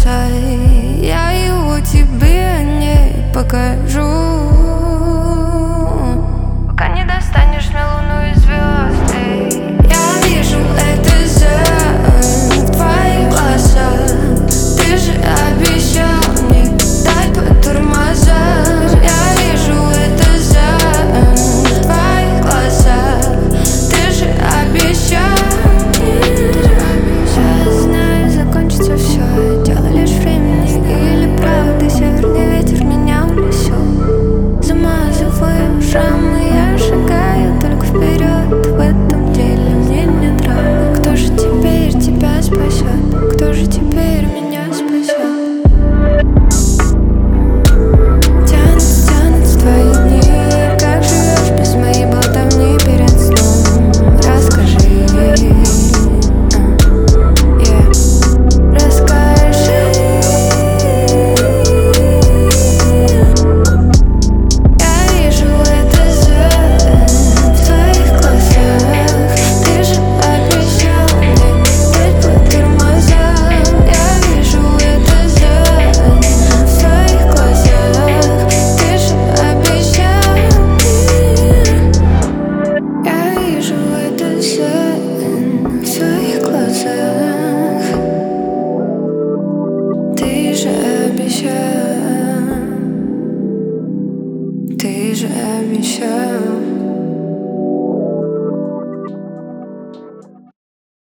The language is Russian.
бросай, я его тебе не покажу, пока не достанешь на луну и звезды. Я вижу это за в твоих глазах. Ты же обещал мне дать под тормоза. Я вижу это за в твоих глазах. Ты же обещал. Я знаю, закончится все, дело лишь времени. Или правда, северный ветер меня унесет. Замазываю шрамы, я шагаю только вперед. В этом деле мне не драмы. Кто же теперь тебя спасет? Кто же теперь меня спасет? Тянутся твои дни. Как живешь без моей болтовни перед сном? Расскажи. Ты же обещал.